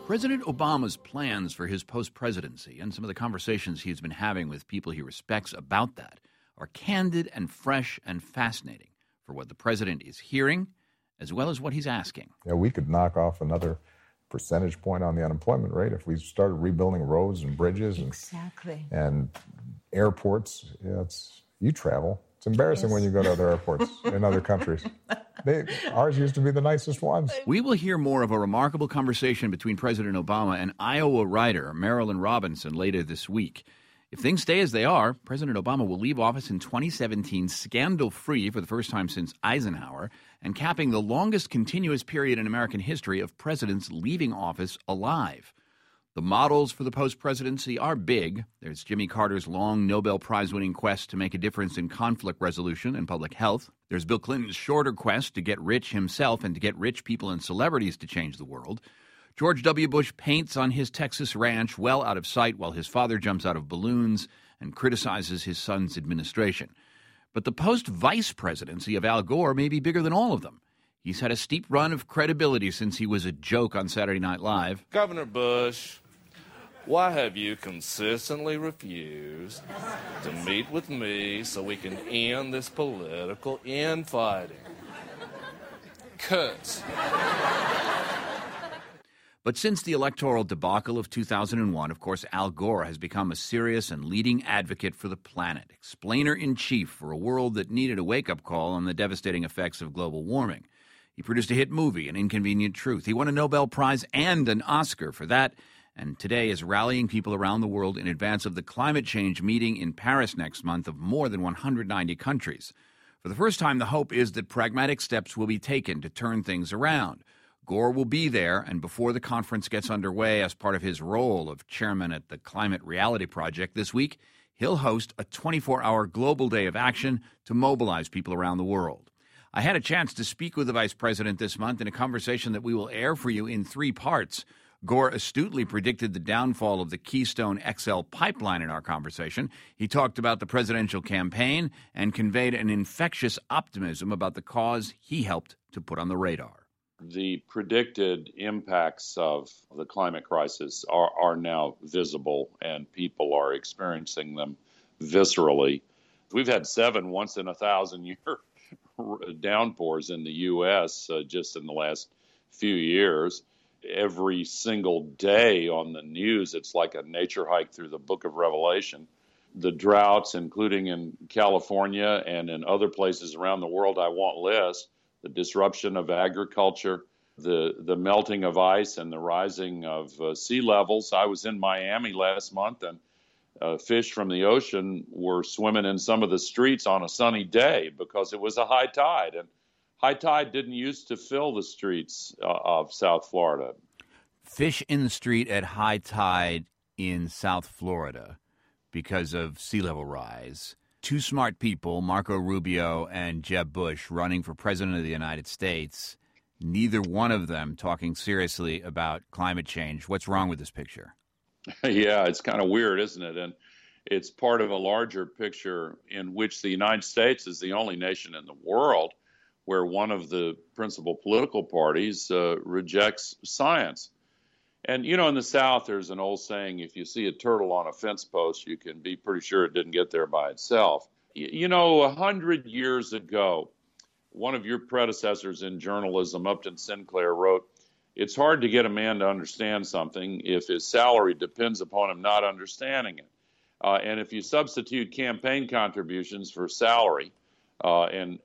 President Obama's plans for his post-presidency and some of the conversations he's been having with people he respects about that are candid and fresh and fascinating for what the president is hearing as well as what he's asking. Yeah, we could knock off another percentage point on the unemployment rate if we started rebuilding roads and bridges and airports. Yeah, you travel. It's embarrassing when you go to other airports in other countries. Ours used to be the nicest ones. We will hear more of a remarkable conversation between President Obama and Iowa writer Marilynne Robinson later this week. If things stay as they are, President Obama will leave office in 2017 scandal-free for the first time since Eisenhower, and capping the longest continuous period in American history of presidents leaving office alive. The models for the post-presidency are big. There's Jimmy Carter's long Nobel Prize-winning quest to make a difference in conflict resolution and public health. There's Bill Clinton's shorter quest to get rich himself and to get rich people and celebrities to change the world. George W. Bush paints on his Texas ranch well out of sight while his father jumps out of balloons and criticizes his son's administration. But the post-vice presidency of Al Gore may be bigger than all of them. He's had a steep run of credibility since he was a joke on Saturday Night Live. Governor Bush, why have you consistently refused to meet with me so we can end this political infighting? Cuts. But since the electoral debacle of 2001, of course, Al Gore has become a serious and leading advocate for the planet, explainer-in-chief for a world that needed a wake-up call on the devastating effects of global warming. He produced a hit movie, An Inconvenient Truth. He won a Nobel Prize and an Oscar for that, and today is rallying people around the world in advance of the climate change meeting in Paris next month of more than 190 countries. For the first time, the hope is that pragmatic steps will be taken to turn things around. Gore will be there, and before the conference gets underway as part of his role of chairman at the Climate Reality Project this week, he'll host a 24-hour global day of action to mobilize people around the world. I had a chance to speak with the vice president this month in a conversation that we will air for you in 3 parts. Gore astutely predicted the downfall of the Keystone XL pipeline in our conversation. He talked about the presidential campaign and conveyed an infectious optimism about the cause he helped to put on the radar. The predicted impacts of the climate crisis are now visible, and people are experiencing them viscerally. We've had 7 once-in-a-thousand-year downpours in the U.S. Just in the last few years. Every single day on the news, it's like a nature hike through the book of Revelation. The droughts, including in California and in other places around the world I won't list, the disruption of agriculture, the melting of ice and the rising of sea levels. I was in Miami last month, and fish from the ocean were swimming in some of the streets on a sunny day because it was a high tide. And high tide didn't used to fill the streets of South Florida. Fish in the street at high tide in South Florida because of sea level rise. 2 smart people, Marco Rubio and Jeb Bush, running for president of the United States, neither one of them talking seriously about climate change. What's wrong with this picture? Yeah, it's kind of weird, isn't it? And it's part of a larger picture in which the United States is the only nation in the world where one of the principal political parties rejects science. And, you know, in the South, there's an old saying, if you see a turtle on a fence post, you can be pretty sure it didn't get there by itself. You know, 100 years ago, one of your predecessors in journalism, Upton Sinclair, wrote, "It's hard to get a man to understand something if his salary depends upon him not understanding it." And if you substitute campaign contributions for salary and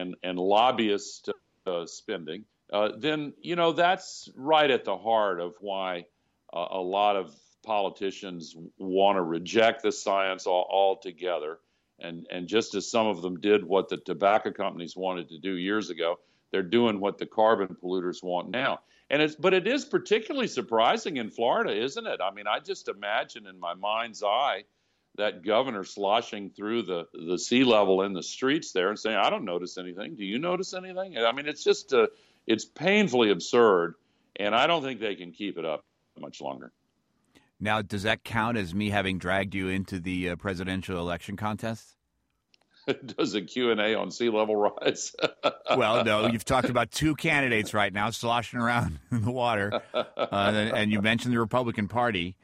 lobbyist spending, then, you know, that's right at the heart of why a lot of politicians want to reject the science altogether. And just as some of them did what the tobacco companies wanted to do years ago, they're doing what the carbon polluters want now. But it is particularly surprising in Florida, isn't it? I mean, I just imagine in my mind's eye that governor sloshing through the sea level in the streets there and saying, "I don't notice anything. Do you notice anything?" I mean, it's just it's painfully absurd, and I don't think they can keep it up much longer. Now, does that count as me having dragged you into the presidential election contest? does a Q&A on sea level rise. Well, no, you've talked about two candidates right now sloshing around in the water, and you mentioned the Republican Party.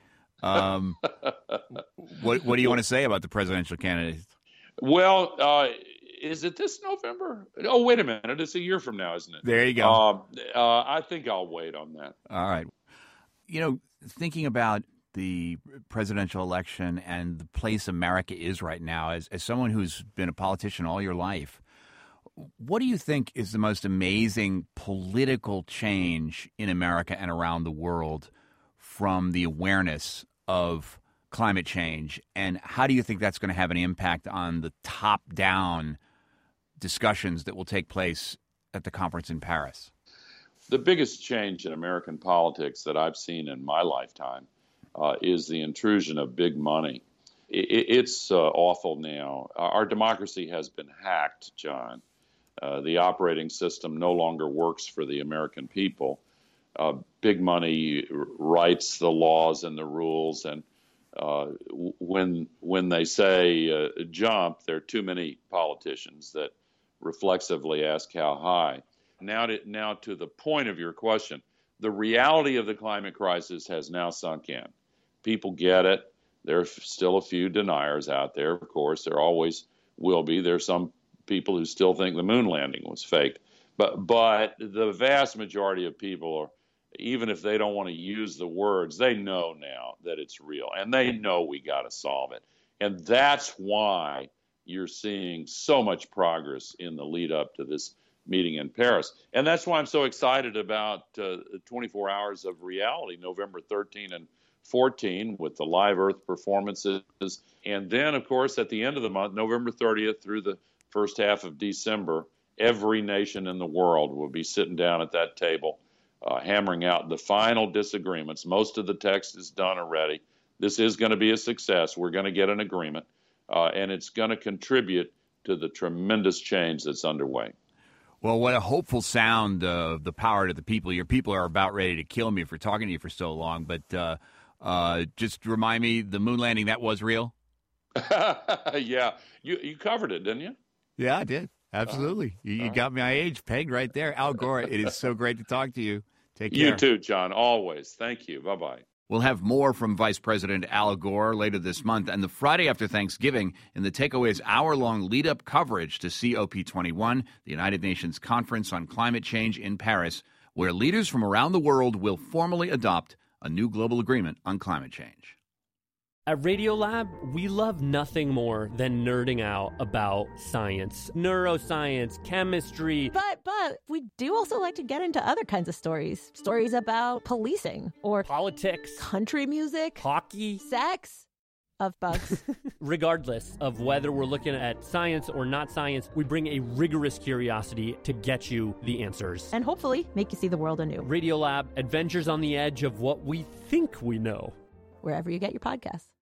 What do you want to say about the presidential candidates? Well, is it this November? Oh, wait a minute. It's a year from now, isn't it? There you go. I think I'll wait on that. All right. Thinking about the presidential election and the place America is right now, as someone who's been a politician all your life, what do you think is the most amazing political change in America and around the world from the awareness of climate change? And how do you think that's going to have an impact on the top-down discussions that will take place at the conference in Paris? The biggest change in American politics that I've seen in my lifetime is the intrusion of big money. It's awful now. Our democracy has been hacked, John. The operating system no longer works for the American people. Big money writes the laws and the rules, and when they say jump, there are too many politicians that reflexively ask how high. Now to the point of your question, the reality of the climate crisis has now sunk in. People get it. There are still a few deniers out there, of course. There always will be. There are some people who still think the moon landing was faked. But the vast majority of people are, even if they don't want to use the words, they know now that it's real, and they know we got to solve it. And that's why you're seeing so much progress in the lead up to this meeting in Paris. And that's why I'm so excited about 24 Hours of Reality, November 13 and 14, with the Live Earth performances. And then, of course, at the end of the month, November 30th through the first half of December, every nation in the world will be sitting down at that table, hammering out the final disagreements. Most of the text is done already. This is going to be a success. We're going to get an agreement, and it's going to contribute to the tremendous change that's underway. Well, what a hopeful sound of the power to the people. Your people are about ready to kill me for talking to you for so long, but just remind me, the moon landing, that was real? Yeah. You covered it, didn't you? Yeah, I did. Absolutely. You got my age pegged right there. Al Gore, it is so great to talk to you. Take care. You too, John. Always. Thank you. Bye-bye. We'll have more from Vice President Al Gore later this month and the Friday after Thanksgiving in the Takeaway's hour-long lead-up coverage to COP21, the United Nations Conference on Climate Change in Paris, where leaders from around the world will formally adopt a new global agreement on climate change. At Radiolab, we love nothing more than nerding out about science, neuroscience, chemistry. But we do also like to get into other kinds of stories. Stories about policing or politics, country music, hockey, sex, of bugs. Regardless of whether we're looking at science or not science, we bring a rigorous curiosity to get you the answers. And hopefully make you see the world anew. Radiolab, adventures on the edge of what we think we know. Wherever you get your podcasts.